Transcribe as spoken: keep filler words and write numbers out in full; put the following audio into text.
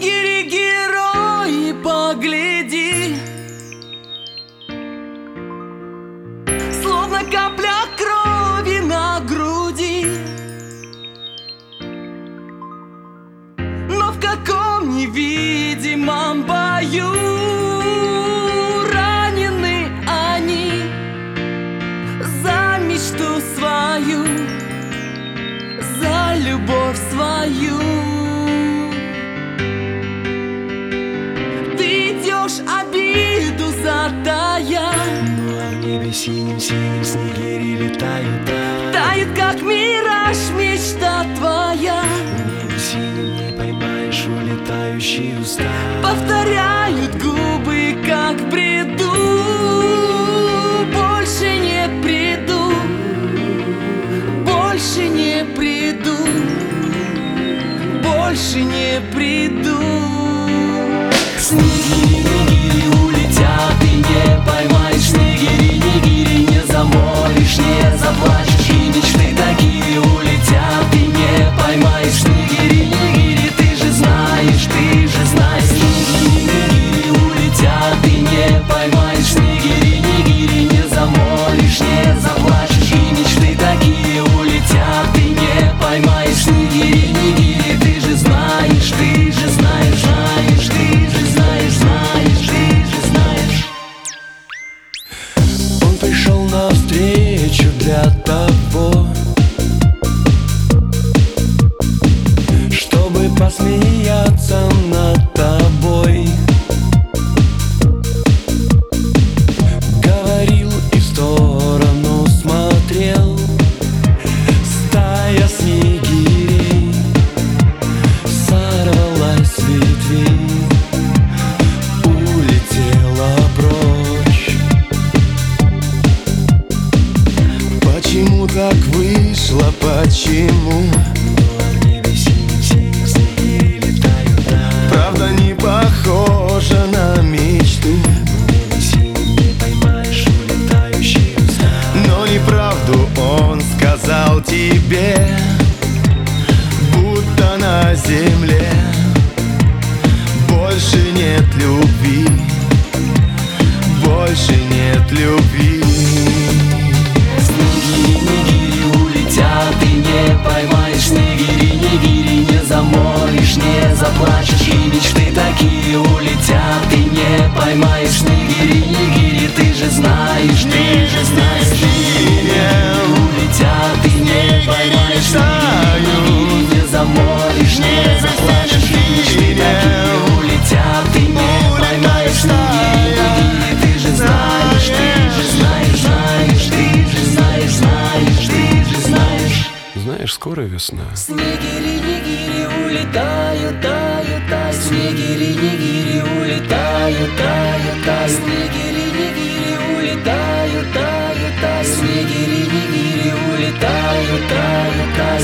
Снегири, герои, погляди, словно капля крови на груди. Но в каком невидимом бою ранены они за мечту свою, за любовь свою. Ты идешь обиду затая, ну а в небе синим-синим снегири летают, да. тает, как мираж, мечта твоя. В небе синим не поймаешь улетающие уста. Повторяют губы, как в бреду. Больше не приду, больше не приду, больше не приду. Снегири, нигири улетят, ты не поймаешь. Снегири, нигири не замолишь, не заплачешь. И мечты такие улетят, ты не поймаешь. Снегири, нигири, ты же знаешь, ты же знаешь. Снегири, нигири улетят, ты не поймаешь. Снегири, нигири не замолишь, не заплачешь. И мечты такие улетят, ты не поймаешь. Снегири, нигири, ты же знаешь, ты же знаешь, знаешь, ты же знаешь, знаешь, ты же знаешь. Он пришел навстречу для того, чтобы посмеяться над тобой. Говорил и в сторону смотрел. Стая снегирей сорвалась с ветвей, улетела прочь. Почему так вышло, почему? В небе синим-синим снегири летают, да. Правда не похожа на мечту. В небе синим не поймаешь улетающие уста. Но неправду он сказал тебе, будто на земле больше нет любви, больше нет любви. Снегири, нигири улетят, ты не поймаешь. Снегири, нигири не замолишь, не заплачешь. И мечты такие улетят, ты не поймаешь. Снегири, нигири, ты же знаешь, ты же знаешь. Снегири улетят, ты не поймаешь. Снегири, нигири не замолишь, не заплачешь. И мечты такие улетят, ты не поймаешь. Снегири, нигири, ты же знаешь, ты же знаешь, знаешь, ты же знаешь, знаешь, ты же знаешь. Знаешь, скоро весна. Снегири, нигири улетают, тают, тают. Снегири, нигири улетают, тают, тают. Снегири, нигири улетают, тают, тают. Снегири, нигири улетают, тают, тают.